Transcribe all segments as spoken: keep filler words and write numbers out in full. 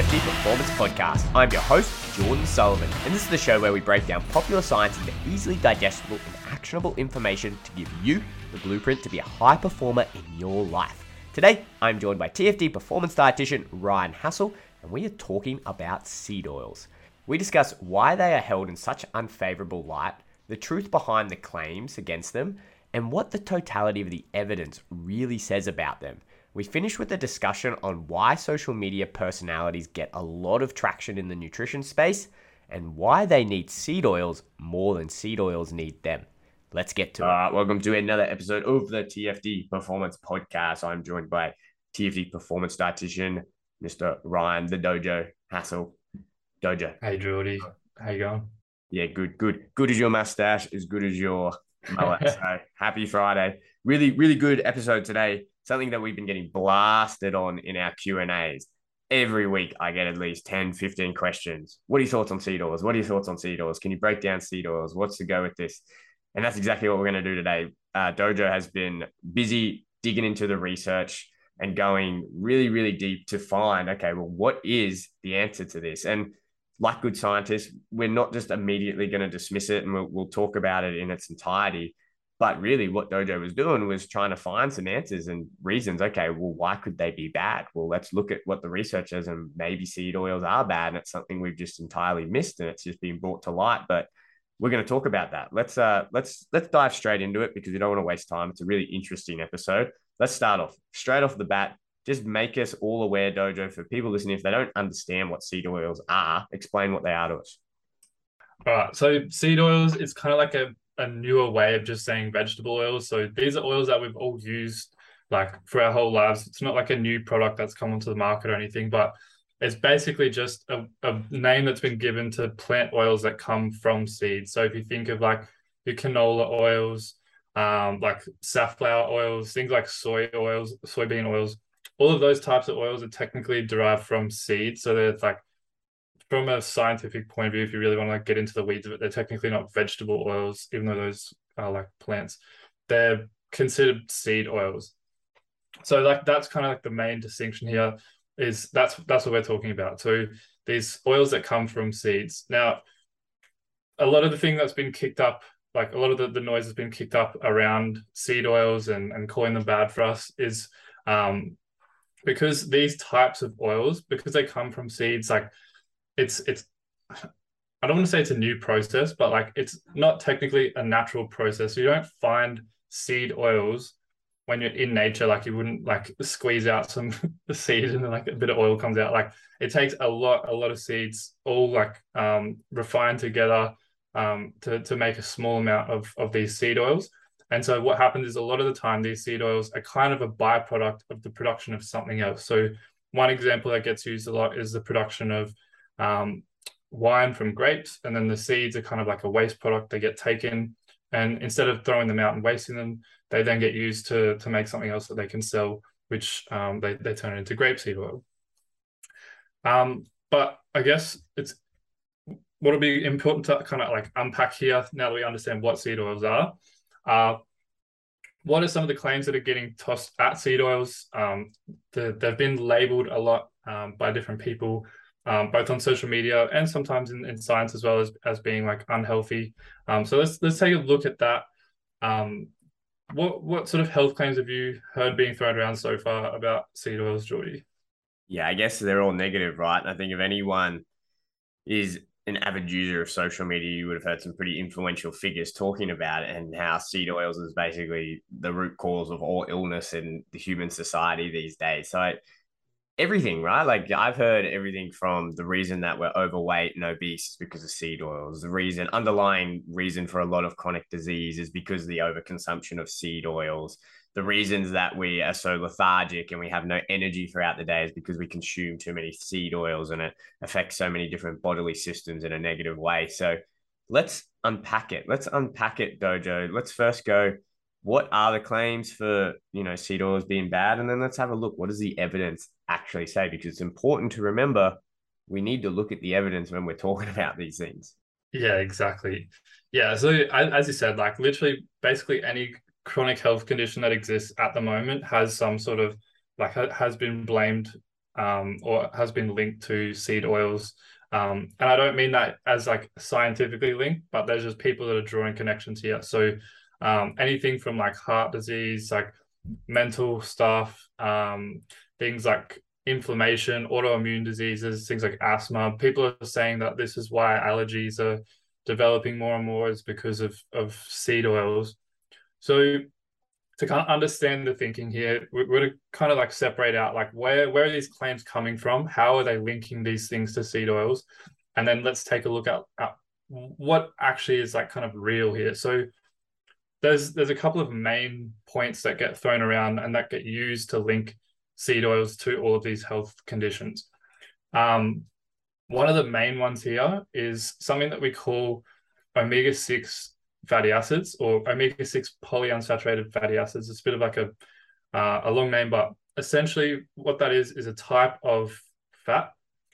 F D Performance Podcast. I'm your host, Jordan Sullivan, and this is the show where we break down popular science into easily digestible and actionable information to give you the blueprint to be a high performer in your life. Today, I'm joined by T F D performance dietitian Ryan Hassel, and we are talking about seed oils. We discuss why they are held in such unfavorable light, the truth behind the claims against them, and what the totality of the evidence really says about them. We finish with a discussion on why social media personalities get a lot of traction in the nutrition space and why they need seed oils more than seed oils need them. Let's get to it. Uh, welcome to another episode of the T F D Performance Podcast. I'm joined by T F D Performance Dietitian, Mister Ryan the Dojo Hassel. Dojo. Hey, Jordy. How you going? Yeah, good, good. Good as your mustache, as good as your mullet. So happy Friday. Really, really good episode today. Something that we've been getting blasted on in our Q and A's. Every week I get at least ten, fifteen questions. What are your thoughts on seed oils? What are your thoughts on seed oils? Can you break down seed oils? What's the go with this? And that's exactly what we're going to do today. Uh, Dojo has been busy digging into the research and going really, really deep to find, okay, well, what is the answer to this? And like good scientists, we're not just immediately going to dismiss it and we'll, we'll talk about it in its entirety. But really what Dojo was doing was trying to find some answers and reasons. Okay, well, why could they be bad? Well, let's look at what the research says, and maybe seed oils are bad. And it's something we've just entirely missed and it's just been brought to light. But we're going to talk about that. Let's uh let's let's dive straight into it because we don't want to waste time. It's a really interesting episode. Let's start off straight off the bat. Just make us all aware, Dojo, for people listening, if they don't understand what seed oils are, explain what they are to us. All right. So seed oils, it's kind of like a, a newer way of just saying vegetable oils. So these are oils that we've all used like for our whole lives. It's not like a new product that's come onto the market or anything, but it's basically just a, a name that's been given to plant oils that come from seeds. So if you think of like your canola oils, um, like safflower oils, things like soy oils, soybean oils, all of those types of oils are technically derived from seeds. So they're like, from a scientific point of view, if you really want to like get into the weeds of it, they're technically not vegetable oils, even though those are like plants. They're considered seed oils. So like that's kind of like the main distinction here is that's that's what we're talking about. So these oils that come from seeds. Now, a lot of the thing that's been kicked up, like a lot of the, the noise has been kicked up around seed oils and, and calling them bad for us is um, because these types of oils, because they come from seeds, like it's it's I don't want to say it's a new process, but like it's not technically a natural process. So you don't find seed oils when you're in nature. Like you wouldn't like squeeze out some seed and then like a bit of oil comes out. Like it takes a lot a lot of seeds all like um refined together um to to make a small amount of of these seed oils. And so what happens is a lot of the time these seed oils are kind of a byproduct of the production of something else. So one example that gets used a lot is the production of um, wine from grapes, and then the seeds are kind of like a waste product. They get taken, and instead of throwing them out and wasting them, they then get used to to make something else that they can sell, which um, they, they turn into grapeseed oil. Um, but I guess it's what'll be important to kind of like unpack here now that we understand what seed oils are. Uh, what are some of the claims that are getting tossed at seed oils? Um, the, they've been labeled a lot um, by different people, um, both on social media and sometimes in, in science as well as, as being like unhealthy. Um, so let's let's take a look at that. Um, what what sort of health claims have you heard being thrown around so far about seed oils, Jordy? Yeah, I guess they're all negative, right? And I think if anyone is an avid user of social media, you would have heard some pretty influential figures talking about it and how seed oils is basically the root cause of all illness in the human society these days. So everything, right? Like I've heard everything from the reason that we're overweight and obese is because of seed oils. The reason, underlying reason for a lot of chronic disease is because of the overconsumption of seed oils. The reasons that we are so lethargic and we have no energy throughout the day is because we consume too many seed oils, and it affects so many different bodily systems in a negative way. So let's unpack it. Let's unpack it, Dojo. Let's first go, what are the claims for, you know, seed oils being bad? And then let's have a look. What does the evidence actually say? Because it's important to remember we need to look at the evidence when we're talking about these things. Yeah, exactly. Yeah. So as you said, like literally basically any chronic health condition that exists at the moment has some sort of like has been blamed um, or has been linked to seed oils. Um, and I don't mean that as like scientifically linked, but there's just people that are drawing connections here. So um, anything from like heart disease, like mental stuff, um, things like inflammation, autoimmune diseases, things like asthma. People are saying that this is why allergies are developing more and more is because of, of seed oils. So to kind of understand the thinking here, we're going to kind of like separate out like where, where are these claims coming from? How are they linking these things to seed oils? And then let's take a look at, at what actually is like kind of real here. So there's there's a couple of main points that get thrown around and that get used to link seed oils to all of these health conditions. Um, one of the main ones here is something that we call omega six fatty acids or omega six polyunsaturated fatty acids. It's a bit of like a, uh, a long name, but essentially what that is, is a type of fat.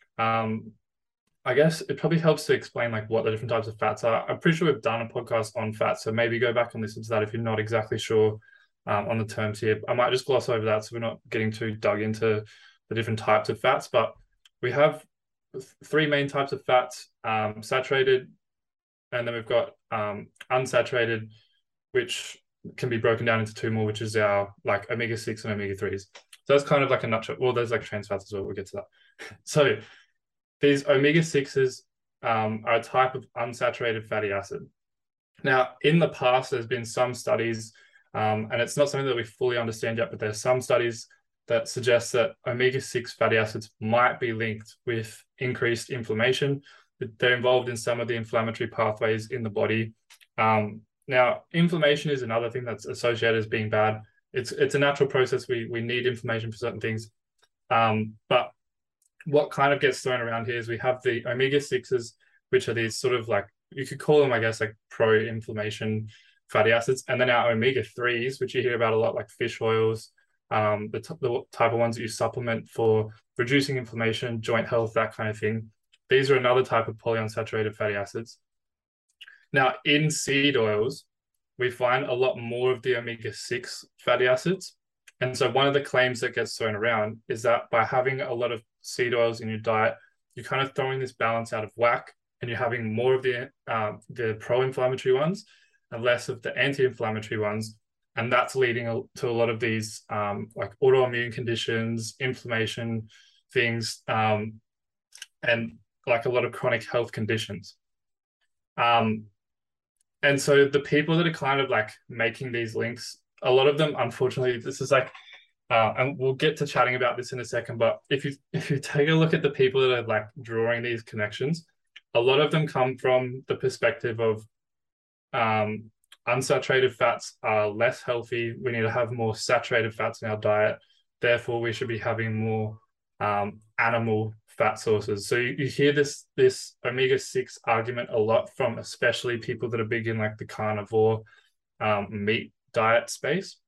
Um, I guess it probably helps to explain like what the different types of fats are. I'm pretty sure we've done a podcast on fat, so maybe go back and listen to that if you're not exactly sure um, on the terms here. I might just gloss over that so we're not getting too dug into the different types of fats, but we have three main types of fats, um, saturated, and then we've got um, unsaturated, which can be broken down into two more, which is our like omega six and omega threes. So that's kind of like a nutshell. Well, there's like trans fats as well. We'll get to that. So these omega sixes um, are a type of unsaturated fatty acid. Now, in the past, there's been some studies, um, and it's not something that we fully understand yet, but there's some studies that suggest that omega six fatty acids might be linked with increased inflammation. They're involved in some of the inflammatory pathways in the body. Um, now, inflammation is another thing that's associated as being bad. It's it's a natural process. We, we need inflammation for certain things. Um, but what kind of gets thrown around here is we have the omega sixes, which are these sort of like, you could call them, I guess, like pro-inflammation fatty acids. And then our omega threes, which you hear about a lot, like fish oils, um, the, the type of ones that you supplement for reducing inflammation, joint health, that kind of thing. These are another type of polyunsaturated fatty acids. Now, in seed oils, we find a lot more of the omega six fatty acids. And so one of the claims that gets thrown around is that by having a lot of seed oils in your diet, you're kind of throwing this balance out of whack and you're having more of the, uh, the pro-inflammatory ones and less of the anti-inflammatory ones. And that's leading to a lot of these um, like autoimmune conditions, inflammation things, um, and like a lot of chronic health conditions. Um, and so the people that are kind of like making these links, a lot of them, unfortunately, this is like, uh, and we'll get to chatting about this in a second, but if you if you take a look at the people that are like drawing these connections, a lot of them come from the perspective of um, unsaturated fats are less healthy. We need to have more saturated fats in our diet. Therefore, we should be having more um, animal fat sources. So you, you hear this this omega six argument a lot from especially people that are big in like the carnivore um, meat diet space.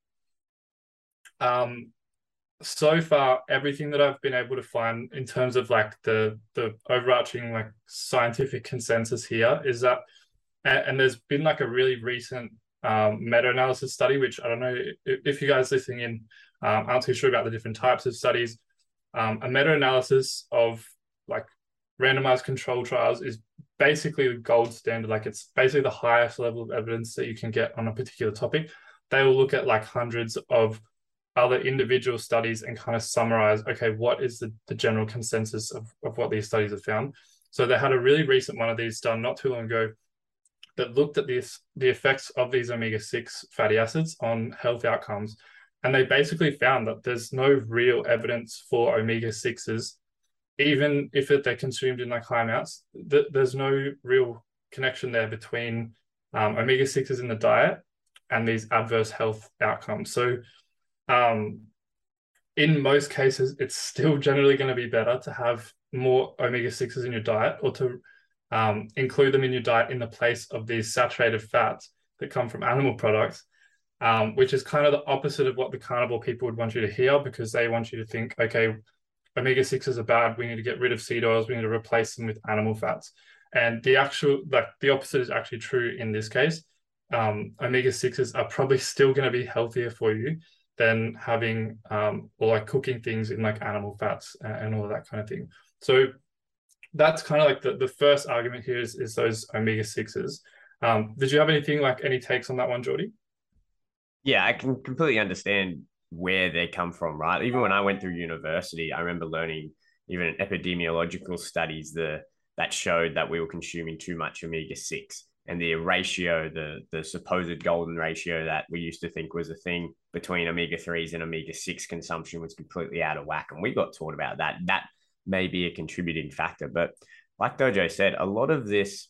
Um, so far, everything that I've been able to find in terms of like the the overarching like scientific consensus here is that, and, and there's been like a really recent um, meta-analysis study, which I don't know if, if you guys listening in um, aren't too sure about the different types of studies. Um, a meta-analysis of like randomized control trials is basically the gold standard. Like it's basically the highest level of evidence that you can get on a particular topic. They will look at like hundreds of other individual studies and kind of summarize, okay, what is the, the general consensus of, of what these studies have found. So they had a really recent one of these done not too long ago that looked at this, the effects of these omega six fatty acids on health outcomes. And they basically found that there's no real evidence for omega sixes, even if they're consumed in like high amounts, th there's no real connection there between um, omega sixes in the diet and these adverse health outcomes. So um, in most cases, it's still generally going to be better to have more omega sixes in your diet or to um, include them in your diet in the place of these saturated fats that come from animal products. Um, which is kind of the opposite of what the carnivore people would want you to hear, because they want you to think, okay, omega sixes are bad. We need to get rid of seed oils. We need to replace them with animal fats. And the actual, like the opposite is actually true in this case. Um, omega sixes are probably still going to be healthier for you than having um, or like cooking things in like animal fats and, and all of that kind of thing. So that's kind of like the, the first argument here is, is those omega sixes. Um, did you have anything like any takes on that one, Geordie? Yeah, I can completely understand where they come from, right? Even when I went through university, I remember learning even epidemiological studies the that showed that we were consuming too much omega six, and the ratio, the the supposed golden ratio that we used to think was a thing between omega threes and omega six consumption was completely out of whack. And we got taught about that. That may be a contributing factor. But like Dojo said, a lot of this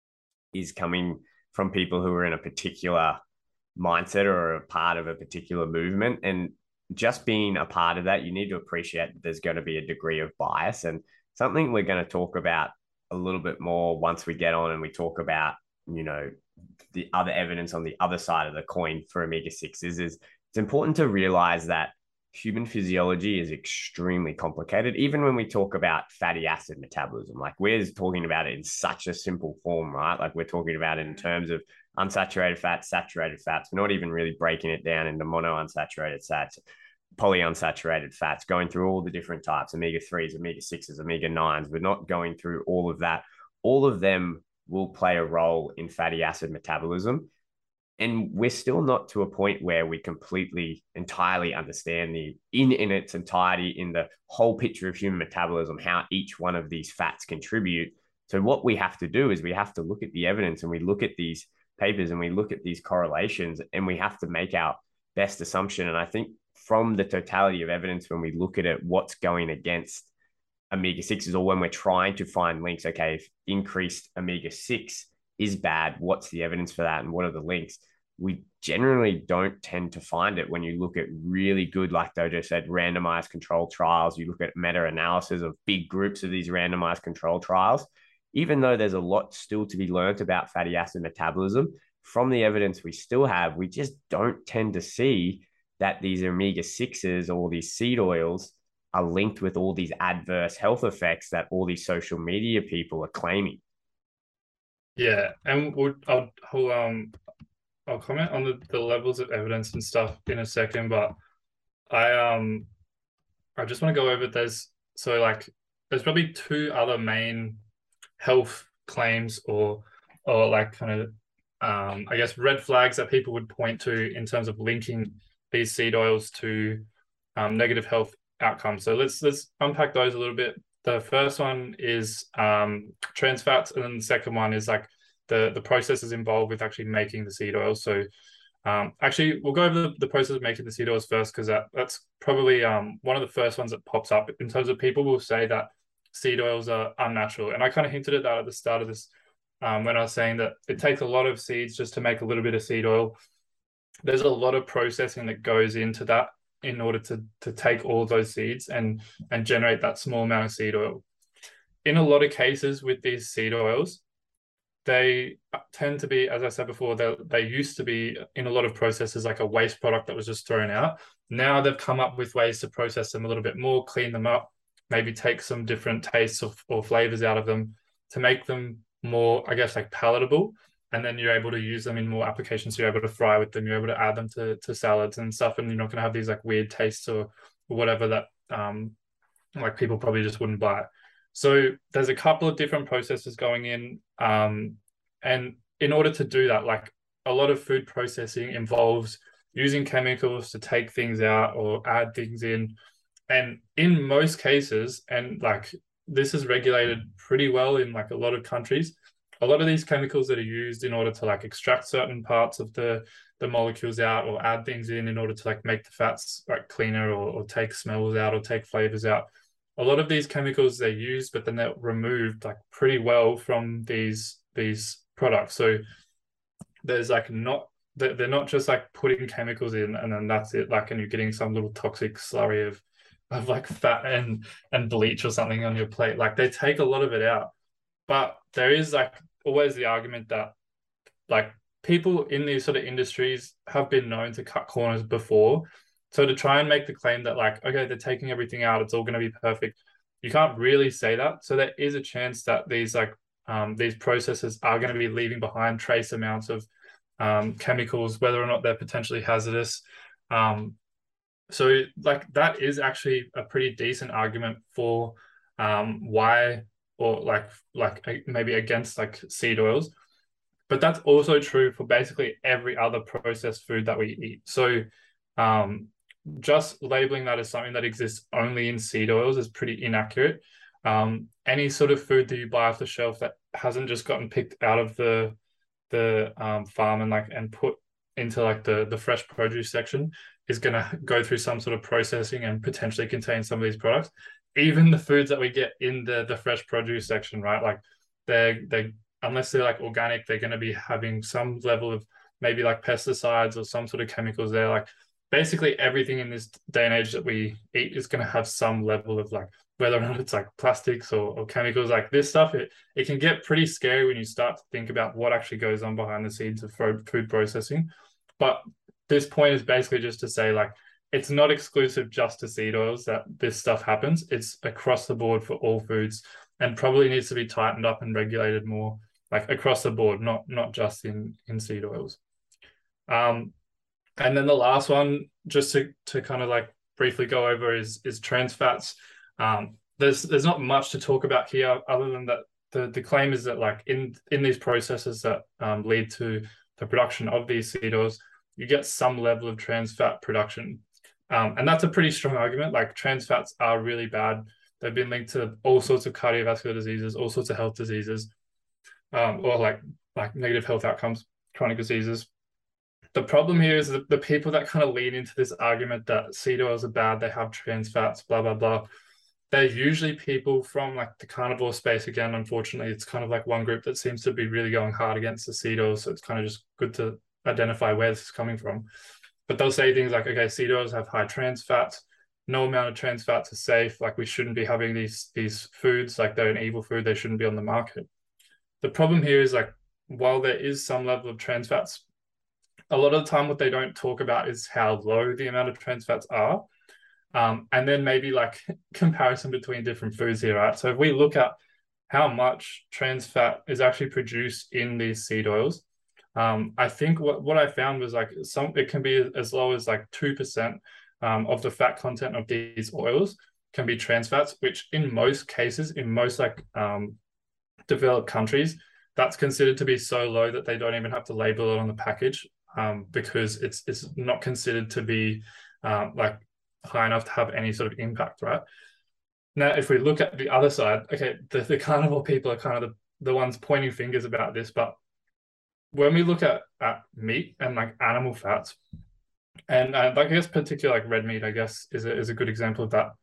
is coming from people who are in a particular mindset or a part of a particular movement. And just being a part of that, you need to appreciate that there's going to be a degree of bias. And something we're going to talk about a little bit more once we get on and we talk about, you know, the other evidence on the other side of the coin for omega sixes is it's important to realize that human physiology is extremely complicated. Even when we talk about fatty acid metabolism, like we're talking about it in such a simple form, right? Like we're talking about it in terms of unsaturated fats, saturated fats. We're not even really breaking it down into monounsaturated fats, polyunsaturated fats, going through all the different types, omega threes, omega sixes, omega nines. We're not going through all of that. All of them will play a role in fatty acid metabolism. And we're still not to a point where we completely, entirely understand the in in its entirety, in the whole picture of human metabolism, how each one of these fats contribute. So what we have to do is we have to look at the evidence and we look at these papers and we look at these correlations and we have to make our best assumption. And I think from the totality of evidence, when we look at it, what's going against omega sixes, or when we're trying to find links, okay, if increased omega six is bad, what's the evidence for that and what are the links? We generally don't tend to find it when you look at really good, like Dojo said, randomized controlled trials. You look at meta-analysis of big groups of these randomized controlled trials. Even though there's a lot still to be learned about fatty acid metabolism, from the evidence we still have, we just don't tend to see that these omega sixes or these seed oils are linked with all these adverse health effects that all these social media people are claiming. Yeah, and we'll, I'll, I'll um I'll comment on the, the levels of evidence and stuff in a second, but I um I just want to go over there's so like there's probably two other main health claims or or like kind of um I guess red flags that people would point to in terms of linking these seed oils to um, negative health outcomes. So let's let's unpack those a little bit. The first one is um, trans fats, and then the second one is like the the processes involved with actually making the seed oils. So um, actually, we'll go over the, the process of making the seed oils first, because that that's probably um, one of the first ones that pops up in terms of people will say that seed oils are unnatural, and I kind of hinted at that at the start of this um, when I was saying that it takes a lot of seeds just to make a little bit of seed oil. There's a lot of processing that goes into that in order to to take all those seeds and and generate that small amount of seed oil. In a lot of cases with these seed oils, they tend to be, as I said before, they they used to be in a lot of processes like a waste product that was just thrown out. Now they've come up with ways to process them a little bit more, clean them up, maybe take some different tastes or, or flavors out of them to make them more, I guess, like palatable. And then you're able to use them in more applications. So you're able to fry with them. You're able to add them to, to salads and stuff. And you're not going to have these like weird tastes or, or whatever that um, like people probably just wouldn't buy. So there's a couple of different processes going in. Um, and in order to do that, like a lot of food processing involves using chemicals to take things out or add things in. And in most cases, and like this is regulated pretty well in like a lot of countries, a lot of these chemicals that are used in order to like extract certain parts of the the molecules out or add things in in order to like make the fats like cleaner or, or take smells out or take flavors out. A lot of these chemicals they're used, but then they're removed like pretty well from these these products. So there's like not they're not just like putting chemicals in and then that's it, like, and you're getting some little toxic slurry of of like fat and and bleach or something on your plate. Like they take a lot of it out. But there is like always the argument that like people in these sort of industries have been known to cut corners before. So to try and make the claim that like, okay, they're taking everything out, it's all going to be perfect. You can't really say that. So there is a chance that these like um, these processes are going to be leaving behind trace amounts of um, chemicals, whether or not they're potentially hazardous. Um, So like that is actually a pretty decent argument for um, why, or like like maybe against like seed oils. But that's also true for basically every other processed food that we eat. So um, just labeling that as something that exists only in seed oils is pretty inaccurate. Um, any sort of food that you buy off the shelf that hasn't just gotten picked out of the the um, farm and like and put into like the the fresh produce section is going to go through some sort of processing and potentially contain some of these products. Even the foods that we get in the the fresh produce section, right? Like they're they unless they're like organic, they're going to be having some level of maybe like pesticides or some sort of chemicals there. Like basically everything in this day and age that we eat is going to have some level of like, whether or not it's like plastics or, or chemicals, like this stuff, it, it can get pretty scary when you start to think about what actually goes on behind the scenes of food processing. But this point is basically just to say, like, it's not exclusive just to seed oils that this stuff happens. It's across the board for all foods, and probably needs to be tightened up and regulated more, like across the board, not not just in in seed oils. Um, and then the last one, just to to kind of like briefly go over, is is trans fats. Um, there's there's not much to talk about here other than that the the claim is that like in in these processes that um, lead to the production of these seed oils, you get some level of trans fat production. Um, and that's a pretty strong argument. Like trans fats are really bad. They've been linked to all sorts of cardiovascular diseases, all sorts of health diseases, um, or like like negative health outcomes, chronic diseases. The problem here is that the people that kind of lean into this argument that seed oils are bad, they have trans fats, blah, blah, blah. They're usually people from like the carnivore space. Again, unfortunately, it's kind of like one group that seems to be really going hard against the seed oils. So it's kind of just good to identify where this is coming from. But they'll say things like, okay, seed oils have high trans fats. No amount of trans fats are safe. Like we shouldn't be having these, these foods, like they're an evil food. They shouldn't be on the market. The problem here is like, while there is some level of trans fats, a lot of the time what they don't talk about is how low the amount of trans fats are. Um, and then maybe like comparison between different foods here, right? So if we look at how much trans fat is actually produced in these seed oils, um, I think what, what I found was like some, it can be as low as like two percent um, of the fat content of these oils can be trans fats, which in most cases, in most like um, developed countries, that's considered to be so low that they don't even have to label it on the package um, because it's it's not considered to be um, like high enough to have any sort of impact, right? Now, if we look at the other side, okay, the, the carnivore people are kind of the, the ones pointing fingers about this, but when we look at, at meat and like animal fats, and uh, like I guess particularly like red meat, I guess is a, is a good example of that.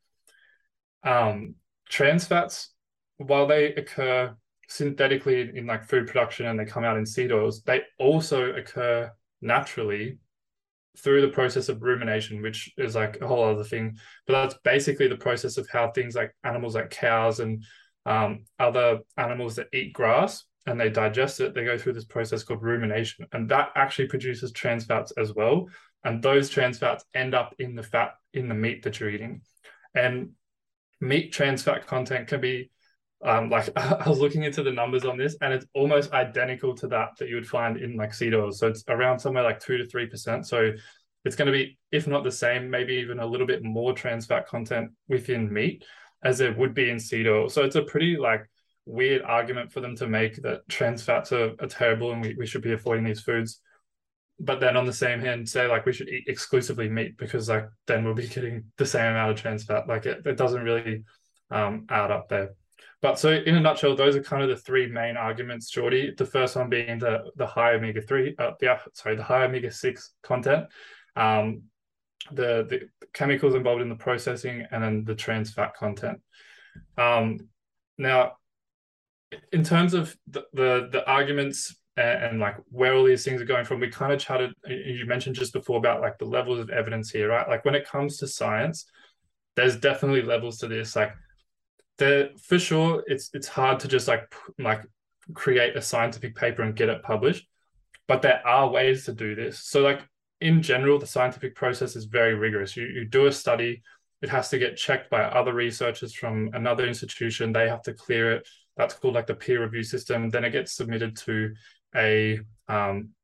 Um, trans fats, while they occur synthetically in, in like food production and they come out in seed oils, they also occur naturally through the process of rumination, which is like a whole other thing. But that's basically the process of how things like animals like cows and um, other animals that eat grass and they digest it, they go through this process called rumination. And that actually produces trans fats as well. And those trans fats end up in the fat in the meat that you're eating. And meat trans fat content can be um, like I was looking into the numbers on this, and it's almost identical to that that you would find in like seed oils. So it's around somewhere like two to three percent. So it's going to be, if not the same, maybe even a little bit more trans fat content within meat as there would be in seed oil. So it's a pretty like weird argument for them to make that trans fats are, are terrible and we, we should be avoiding these foods. But then on the same hand, say like we should eat exclusively meat because like then we'll be getting the same amount of trans fat. Like it, it doesn't really um, add up there. But so in a nutshell, those are kind of the three main arguments, Jordy. The first one being the the high omega three, uh, the sorry, the high omega six content, um, the the chemicals involved in the processing, and then the trans fat content. Um, now, in terms of the the, the arguments and, and like where all these things are going from, we kind of chatted. You mentioned just before about like the levels of evidence here, right? Like when it comes to science, there's definitely levels to this. Like there for sure it's it's hard to just like like create a scientific paper and get it published, but there are ways to do this. So like in general, the scientific process is very rigorous. You, you do a study, it has to get checked by other researchers from another institution, they have to clear it. That's called like the peer review system. Then it gets submitted to a um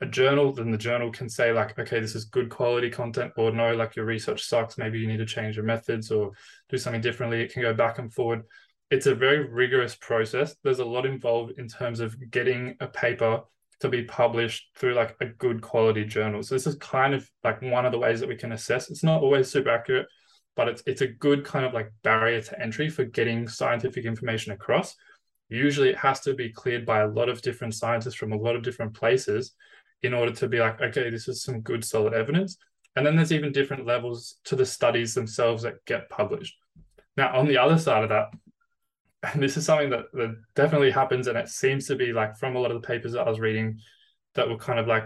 a journal, then the journal can say like, okay, this is good quality content, or no, like your research sucks. Maybe you need to change your methods or do something differently. It can go back and forward. It's a very rigorous process. There's a lot involved in terms of getting a paper to be published through like a good quality journal. So this is kind of like one of the ways that we can assess. It's not always super accurate, but it's it's a good kind of like barrier to entry for getting scientific information across. Usually it has to be cleared by a lot of different scientists from a lot of different places in order to be like, okay, this is some good solid evidence. And then there's even different levels to the studies themselves that get published. Now, on the other side of that, and this is something that, that definitely happens, and it seems to be like from a lot of the papers that I was reading that were kind of like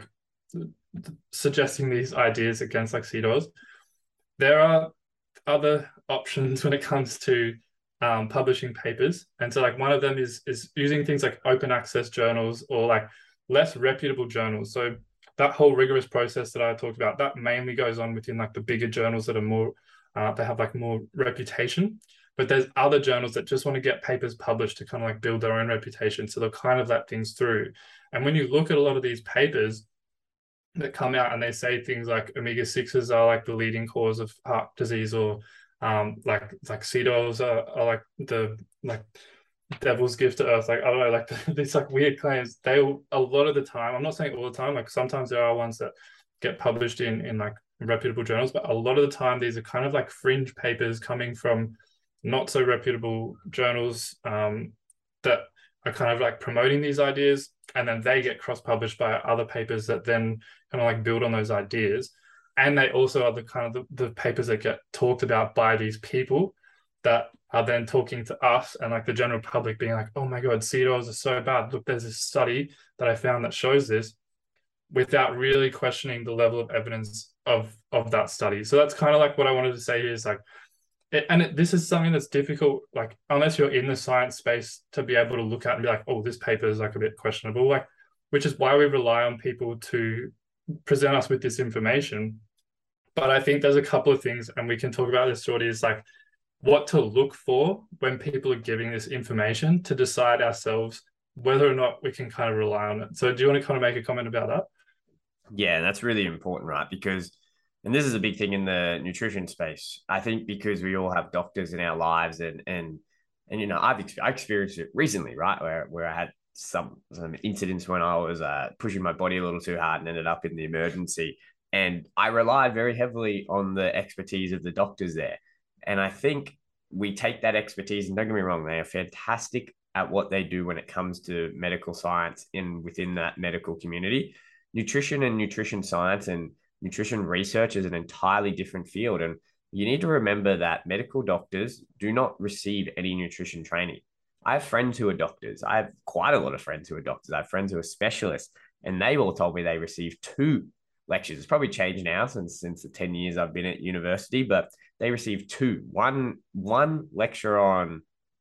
suggesting these ideas against like seed oils. There are other options when it comes to um, publishing papers. And so like one of them is, is using things like open access journals or like less reputable journals. So that whole rigorous process that I talked about, that mainly goes on within like the bigger journals that are more, uh, they have like more reputation. But there's other journals that just want to get papers published to kind of like build their own reputation. So they'll kind of let things through. And when you look at a lot of these papers that come out and they say things like omega sixes are like the leading cause of heart disease, or um, like like seed oils are, are like the like devil's gift to earth. Like, I don't know, like these like weird claims. They, a lot of the time, I'm not saying all the time, like sometimes there are ones that get published in, in like reputable journals, but a lot of the time these are kind of like fringe papers coming from not so reputable journals um, that are kind of like promoting these ideas, and then they get cross-published by other papers that then kind of like build on those ideas. And they also are the kind of the, the papers that get talked about by these people that are then talking to us and like the general public being like, oh my God, seed oils are so bad. Look, there's this study that I found that shows this, without really questioning the level of evidence of, of that study. So that's kind of like what I wanted to say here is like, it, and it, this is something that's difficult, like unless you're in the science space, to be able to look at and be like, oh, this paper is like a bit questionable, like, which is why we rely on people to present us with this information. But I think there's a couple of things, and we can talk about this shortly, is like what to look for when people are giving this information to decide ourselves whether or not we can kind of rely on it. So do you want to kind of make a comment about that? Yeah, that's really important, right? Because, and this is a big thing in the nutrition space, I think, because we all have doctors in our lives, and and and you know, I've I experienced it recently, right, where where I had some some incidents when I was uh, pushing my body a little too hard and ended up in the emergency, and I relied very heavily on the expertise of the doctors there, and I think we take that expertise, and don't get me wrong, they are fantastic at what they do when it comes to medical science in within that medical community. Nutrition and nutrition science and nutrition research is an entirely different field. And you need to remember that medical doctors do not receive any nutrition training. I have friends who are doctors. I have quite a lot of friends who are doctors. I have friends who are specialists, and they all told me they received two lectures. It's probably changed now since, since the ten years I've been at university, but they received two, one, one lecture on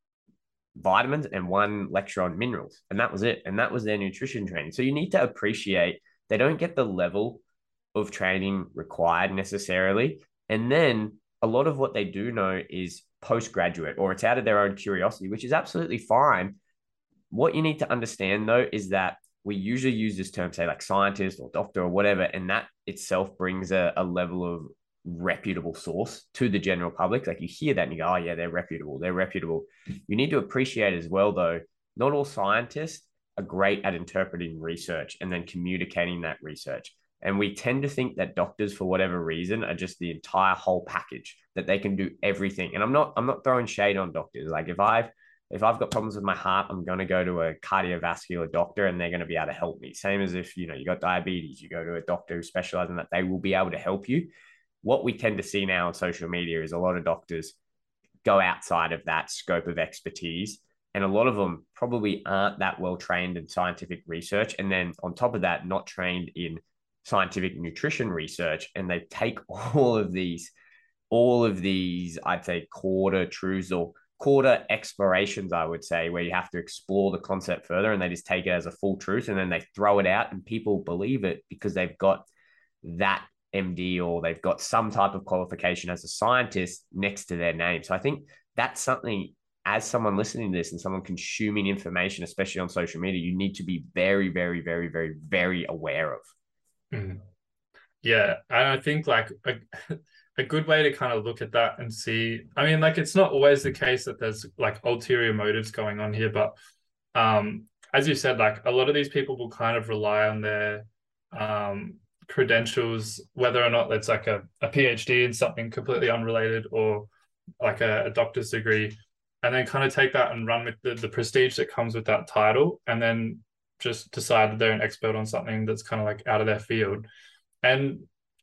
vitamins and one lecture on minerals. And that was it. And that was their nutrition training. So you need to appreciate they don't get the level of training required necessarily. And then a lot of what they do know is postgraduate, or it's out of their own curiosity, which is absolutely fine. What you need to understand though is that we usually use this term, say like scientist or doctor or whatever, and that itself brings a, a level of reputable source to the general public. Like you hear that and you go, oh yeah, they're reputable, they're reputable. You need to appreciate as well though, not all scientists are great at interpreting research and then communicating that research. And we tend to think that doctors, for whatever reason, are just the entire whole package, that they can do everything. And I'm not, I'm not throwing shade on doctors. Like if I've, if I've got problems with my heart, I'm going to go to a cardiovascular doctor and they're going to be able to help me. Same as if, you know, you got diabetes, you go to a doctor who specializes in that, they will be able to help you. What we tend to see now on social media is a lot of doctors go outside of that scope of expertise. And a lot of them probably aren't that well trained in scientific research. And then on top of that, not trained in scientific nutrition research. And they take all of these, all of these, I'd say, quarter truths or quarter explorations, I would say, where you have to explore the concept further, and they just take it as a full truth. And then they throw it out and people believe it because they've got that M D or they've got some type of qualification as a scientist next to their name. So I think that's something, as someone listening to this and someone consuming information, especially on social media, you need to be very, very, very, very, very aware of. Mm. Yeah, and I think like a, a good way to kind of look at that and see, I mean, like it's not always the case that there's like ulterior motives going on here, but um, as you said, like a lot of these people will kind of rely on their um, credentials, whether or not it's like a, a PhD in something completely unrelated or like a, a doctor's degree, and then kind of take that and run with the, the prestige that comes with that title, and then just decide that they're an expert on something that's kind of like out of their field. And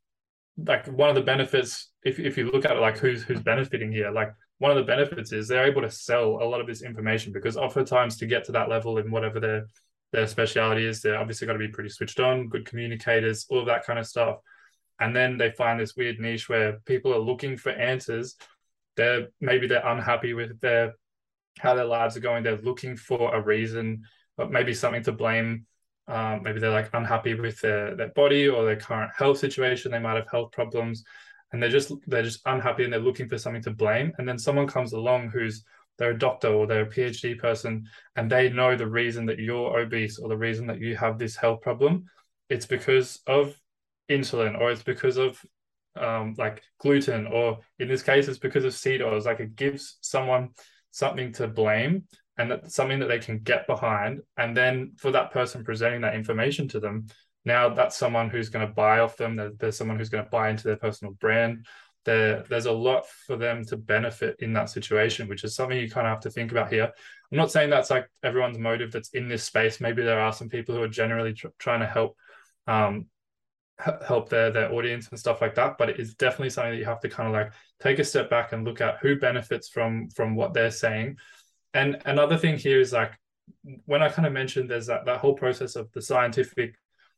like one of the benefits, if if you look at it, like who's who's benefiting here, like one of the benefits is they're able to sell a lot of this information, because oftentimes to get to that level in whatever their their speciality is, they're obviously got to be pretty switched on, good communicators, all of that kind of stuff. And then they find this weird niche where people are looking for answers. They're maybe they're unhappy with their how their lives are going. They're looking for a reason, but maybe something to blame. Um, maybe they're like unhappy with their, their body or their current health situation. They might have health problems, and they're just they're just unhappy and they're looking for something to blame. And then someone comes along who's they're a doctor or they're a PhD person, and they know the reason that you're obese or the reason that you have this health problem. It's because of insulin, or it's because of um, like gluten, or in this case, it's because of seed oils. Like it gives someone something to blame, and that's something that they can get behind. And then for that person presenting that information to them, now that's someone who's going to buy off them. There's someone who's going to buy into their personal brand. There, there's a lot for them to benefit in that situation, which is something you kind of have to think about here. I'm not saying that's like everyone's motive that's in this space. Maybe there are some people who are generally tr- trying to help um, help their their audience and stuff like that, but it is definitely something that you have to kind of like take a step back and look at who benefits from from what they're saying. And another thing here is like when I kind of mentioned there's that that whole process of the scientific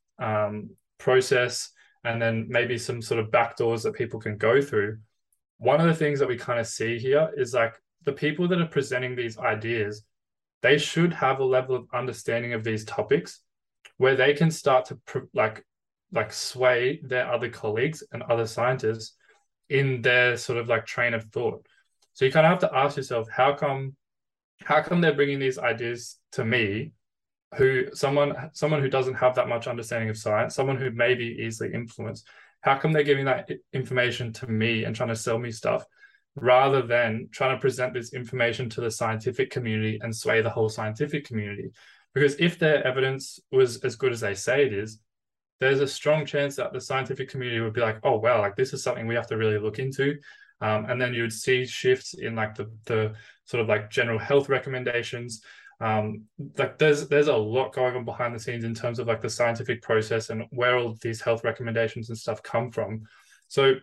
um, process, and then maybe some sort of back doors that people can go through. One of the things that we kind of see here is like the people that are presenting these ideas, they should have a level of understanding of these topics where they can start to pr- like like sway their other colleagues and other scientists in their sort of like train of thought. So you kind of have to ask yourself, how come how come they're bringing these ideas to me, who someone someone who doesn't have that much understanding of science, someone who may be easily influenced? How come they're giving that information to me and trying to sell me stuff, rather than trying to present this information to the scientific community and sway the whole scientific community? Because if their evidence was as good as they say it is, there's a strong chance that the scientific community would be like, oh, wow, like this is something we have to really look into. Um, and then you would see shifts in like the, the sort of like general health recommendations. Um, like there's there's a lot going on behind the scenes in terms of like the scientific process and where all these health recommendations and stuff come from. So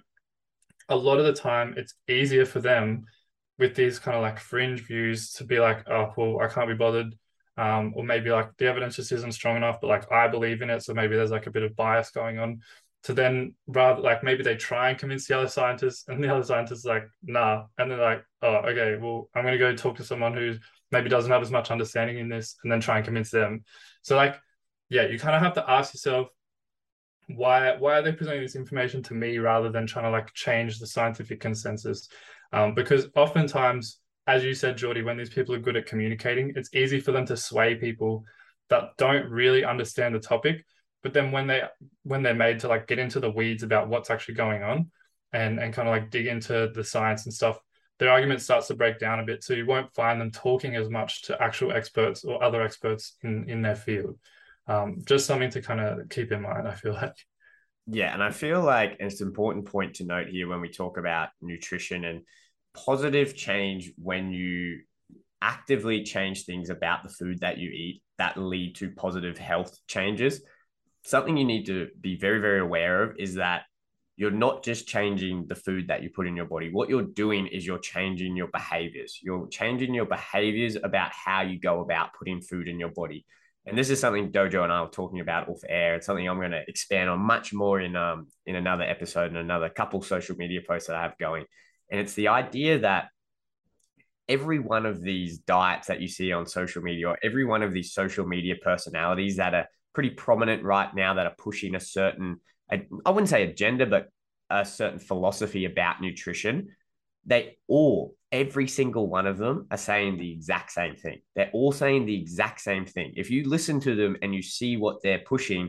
a lot of the time it's easier for them with these kind of like fringe views to be like, oh, well, I can't be bothered. Um, or maybe like the evidence just isn't strong enough, but like I believe in it. So maybe there's like a bit of bias going on, to then rather like maybe they try and convince the other scientists, and the other scientists are like, nah. And they're like, oh, okay, well, I'm going to go talk to someone who maybe doesn't have as much understanding in this, and then try and convince them. So like, yeah, you kind of have to ask yourself, why why are they presenting this information to me rather than trying to like change the scientific consensus? Um, because oftentimes, as you said, Geordie, when these people are good at communicating, it's easy for them to sway people that don't really understand the topic. But then when they when they're made to like get into the weeds about what's actually going on, and and kind of like dig into the science and stuff, their argument starts to break down a bit. So you won't find them talking as much to actual experts or other experts in in their field. Um, just something to kind of keep in mind, I feel like. Yeah, and I feel like it's an important point to note here when we talk about nutrition and positive change. When you actively change things about the food that you eat that lead to positive health changes, something you need to be very, very aware of is that you're not just changing the food that you put in your body. What you're doing is you're changing your behaviors. You're changing your behaviors about how you go about putting food in your body. And this is something Dojo and I were talking about off air. It's something I'm going to expand on much more in um in another episode and another couple social media posts that I have going. And it's the idea that every one of these diets that you see on social media, or every one of these social media personalities that are pretty prominent right now, that are pushing a certain, I wouldn't say agenda, but a certain philosophy about nutrition, they all, every single one of them are saying the exact same thing. They're all saying the exact same thing. If you listen to them and you see what they're pushing,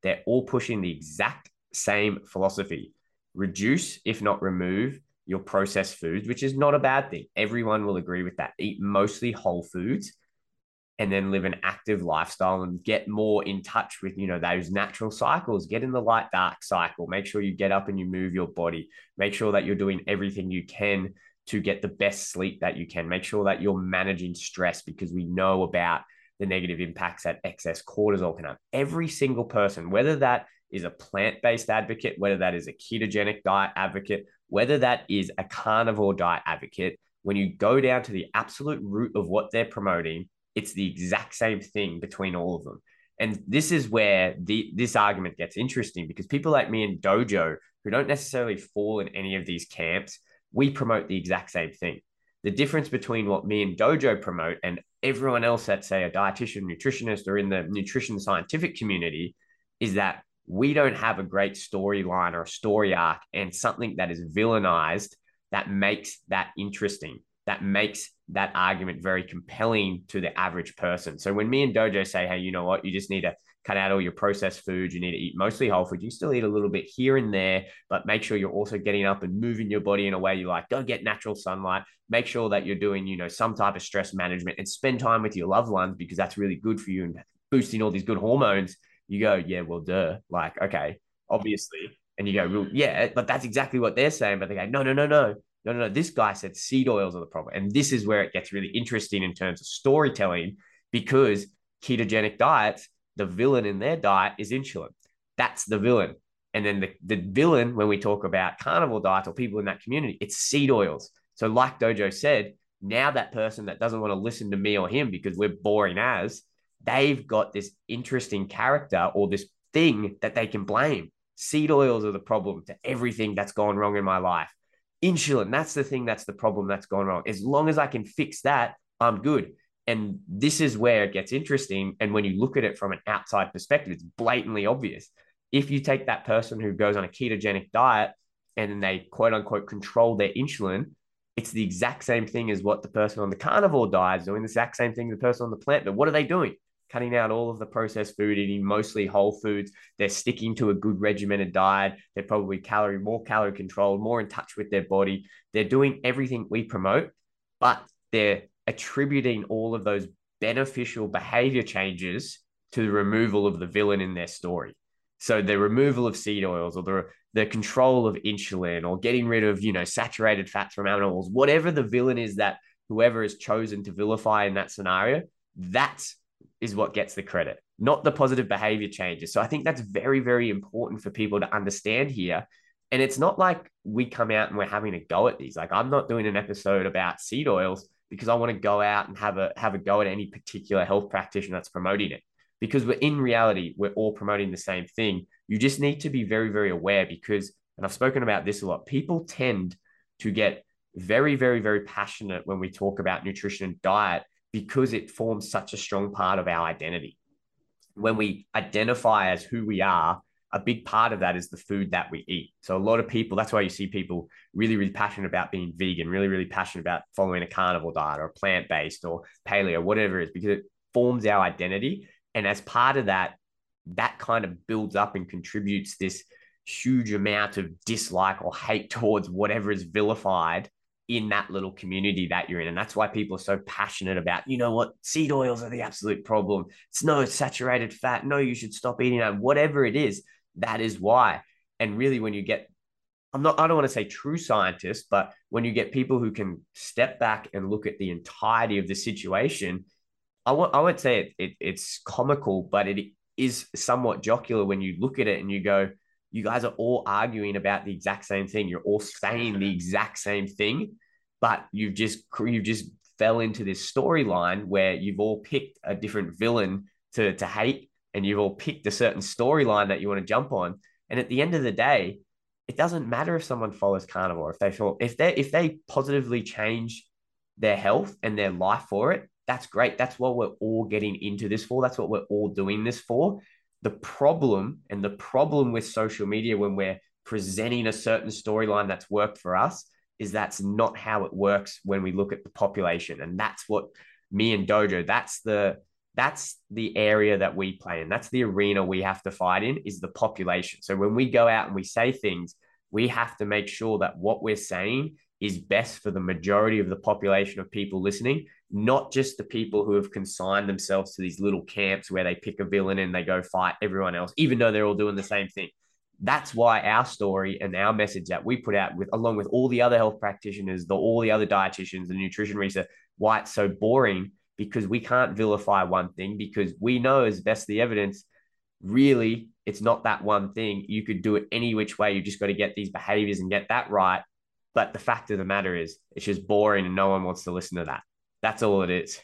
they're all pushing the exact same philosophy. Reduce, if not remove, your processed foods, which is not a bad thing. Everyone will agree with that. Eat mostly whole foods and then live an active lifestyle and get more in touch with, you know, those natural cycles. Get in the light dark cycle. Make sure you get up and you move your body. Make sure that you're doing everything you can to get the best sleep that you can. Make sure that you're managing stress, because we know about the negative impacts that excess cortisol can have. Every single person, whether that is a plant-based advocate, whether that is a ketogenic diet advocate, whether that is a carnivore diet advocate, when you go down to the absolute root of what they're promoting, it's the exact same thing between all of them. And this is where the this argument gets interesting, because people like me and Dojo, who don't necessarily fall in any of these camps, we promote the exact same thing. The difference between what me and Dojo promote and everyone else that's, say, a dietitian, nutritionist, or in the nutrition scientific community is that we don't have a great storyline or a story arc and something that is villainized that makes that interesting, that makes that argument very compelling to the average person. So when me and Dojo say, hey, you know what, you just need to cut out all your processed foods, you need to eat mostly whole food, you still eat a little bit here and there, but make sure you're also getting up and moving your body in a way you like. Go get natural sunlight, make sure that you're doing, you know, some type of stress management, and spend time with your loved ones, because that's really good for you and boosting all these good hormones. You go, yeah, well, duh, like, okay, obviously. And you go, well, yeah, but that's exactly what they're saying. But they go, no, no, no, no. No, no, no. This guy said seed oils are the problem. And this is where it gets really interesting in terms of storytelling, because ketogenic diets, the villain in their diet is insulin. That's the villain. And then the, the villain, when we talk about carnivore diets or people in that community, it's seed oils. So like Dojo said, now that person that doesn't want to listen to me or him because we're boring as, they've got this interesting character or this thing that they can blame. Seed oils are the problem to everything that's gone wrong in my life. Insulin, that's the thing that's the problem that's gone wrong. As long as I can fix that, I'm good. And this is where it gets interesting. And when you look at it from an outside perspective, it's blatantly obvious. If you take that person who goes on a ketogenic diet and then they quote unquote control their insulin, it's the exact same thing as what the person on the carnivore diet is doing, the exact same thing as the person on the plant. But what are they doing? Cutting out all of the processed food, eating mostly whole foods. They're sticking to a good regimented diet. They're probably calorie, more calorie controlled, more in touch with their body. They're doing everything we promote, but they're attributing all of those beneficial behavior changes to the removal of the villain in their story. So the removal of seed oils, or the, the control of insulin, or getting rid of, you know, saturated fats from animals, whatever the villain is that whoever is chosen to vilify in that scenario, that's is what gets the credit, not the positive behavior changes. So I think that's very, very important for people to understand here. And it's not like we come out and we're having a go at these. Like, I'm not doing an episode about seed oils because I want to go out and have a have a go at any particular health practitioner that's promoting it. Because we're in reality, we're all promoting the same thing. You just need to be very, very aware, because, and I've spoken about this a lot, people tend to get very, very, very passionate when we talk about nutrition and diet, because it forms such a strong part of our identity. When we identify as who we are, a big part of that is the food that we eat. So a lot of people, that's why you see people really, really passionate about being vegan, really, really passionate about following a carnivore diet or plant-based or paleo, whatever it is, because it forms our identity. And as part of that, that kind of builds up and contributes this huge amount of dislike or hate towards whatever is vilified in that little community that you're in. And that's why people are so passionate about, you know what, seed oils are the absolute problem. It's no saturated fat. No, you should stop eating that. Whatever it is, that is why. And really, when you get, I'm not, I don't want to say true scientists, but when you get people who can step back and look at the entirety of the situation, I won't, I won't say it, it, it's comical, but it is somewhat jocular when you look at it and you go, you guys are all arguing about the exact same thing. You're all saying the exact same thing, but you've just you've just fell into this storyline where you've all picked a different villain to, to hate, and you've all picked a certain storyline that you want to jump on. And at the end of the day, it doesn't matter if someone follows carnivore, if they feel if they if they positively change their health and their life for it, that's great. That's what we're all getting into this for. That's what we're all doing this for. The problem and the problem with social media when we're presenting a certain storyline that's worked for us is that's not how it works when we look at the population. And that's what me and Dojo, that's the That's the area that we play in. That's the arena we have to fight in, is the population. So when we go out and we say things, we have to make sure that what we're saying is best for the majority of the population of people listening, not just the people who have consigned themselves to these little camps where they pick a villain and they go fight everyone else, even though they're all doing the same thing. That's why our story and our message that we put out with, along with all the other health practitioners, the, all the other dietitians, the nutrition research, why it's so boring, because we can't vilify one thing, because we know, as best the evidence, really, it's not that one thing. You could do it any which way. You just got to get these behaviors and get that right. But the fact of the matter is, it's just boring and no one wants to listen to that. That's all it is.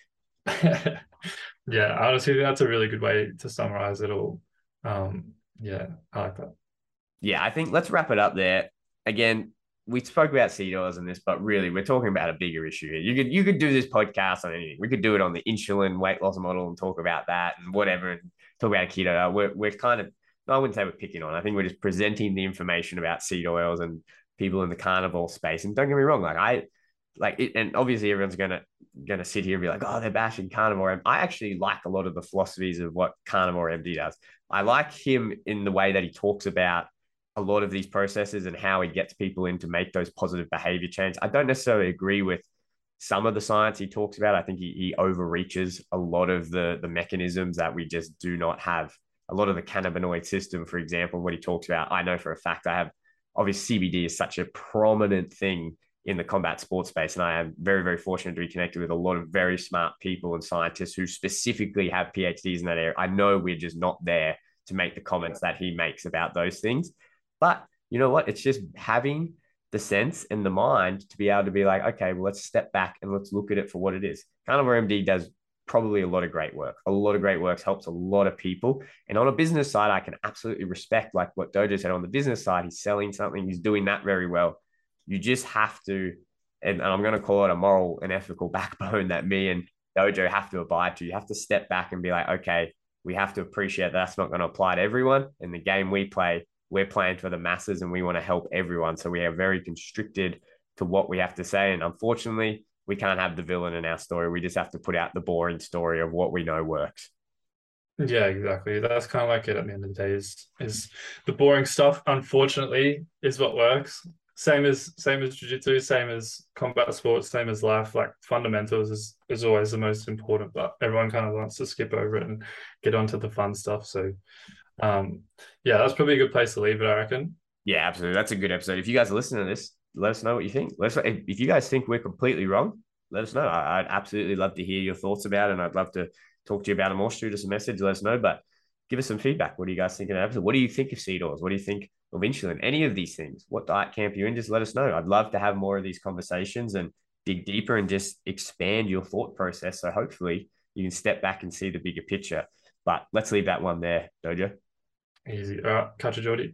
Yeah, honestly, that's a really good way to summarize it all. Um, yeah, I like that. Yeah, I think let's wrap it up there. Again, we spoke about seed oils in this, but really we're talking about a bigger issue here. You could you could do this podcast on anything. We could do it on the insulin weight loss model and talk about that and whatever, and talk about keto. We're we're kind of, no, I wouldn't say we're picking on. I think we're just presenting the information about seed oils and people in the carnivore space. And don't get me wrong, like I like it, and obviously everyone's gonna gonna sit here and be like, oh, they're bashing carnivore. I actually like a lot of the philosophies of what Carnivore M D does. I like him in the way that he talks about a lot of these processes and how he gets people in to make those positive behavior change. I don't necessarily agree with some of the science he talks about. I think he, he overreaches a lot of the, the mechanisms that we just do not have. A lot of the cannabinoid system, for example, what he talks about, I know for a fact I have, obviously C B D is such a prominent thing in the combat sports space. And I am very, very fortunate to be connected with a lot of very smart people and scientists who specifically have PhDs in that area. I know we're just not there to make the comments that he makes about those things. But you know what? It's just having the sense and the mind to be able to be like, okay, well, let's step back and let's look at it for what it is. Carnivore M D does probably a lot of great work. A lot of great work, helps a lot of people. And on a business side, I can absolutely respect, like what Dojo said, on the business side, he's selling something, he's doing that very well. You just have to, and, and I'm going to call it a moral and ethical backbone that me and Dojo have to abide to. You have to step back and be like, okay, we have to appreciate that that's not going to apply to everyone. In the game we play, we're playing for the masses and we want to help everyone. So we are very constricted to what we have to say. And unfortunately, we can't have the villain in our story. We just have to put out the boring story of what we know works. Yeah, exactly. That's kind of like it at the end of the day, is, is the boring stuff, unfortunately, is what works. Same as same as jiu-jitsu, same as combat sports, same as life. Like fundamentals is, is always the most important, but everyone kind of wants to skip over it and get onto the fun stuff. So um, yeah, that's probably a good place to leave it, I reckon. Yeah, absolutely. That's a good episode. If you guys are listening to this, let us know what you think. Let us, if you guys think we're completely wrong, let us know. I'd absolutely love to hear your thoughts about it, and I'd love to talk to you about it more. Shoot us a message, let us know. But give us some feedback. What do you guys think of the episode? What do you think of seed oils? What do you think of insulin? Any of these things? What diet camp you're in? Just let us know. I'd love to have more of these conversations and dig deeper and just expand your thought process. So hopefully you can step back and see the bigger picture. But let's leave that one there, Dojo. Easy. All right, catch you, Jordy.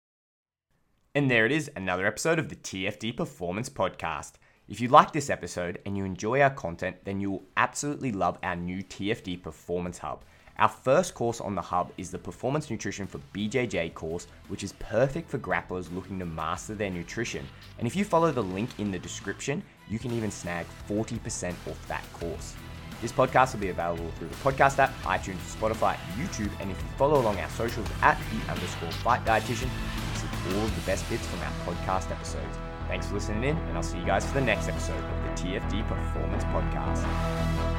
And there it is, another episode of the T F D Performance Podcast. If you like this episode and you enjoy our content, then you'll absolutely love our new T F D Performance Hub. Our first course on the hub is the Performance Nutrition for B J J course, which is perfect for grapplers looking to master their nutrition. And if you follow the link in the description, you can even snag forty percent off that course. This podcast will be available through the podcast app, iTunes, Spotify, YouTube, and if you follow along our socials at the underscore fight dietitian, you see all of the best bits from our podcast episodes. Thanks for listening in, and I'll see you guys for the next episode of the T F D Performance Podcast.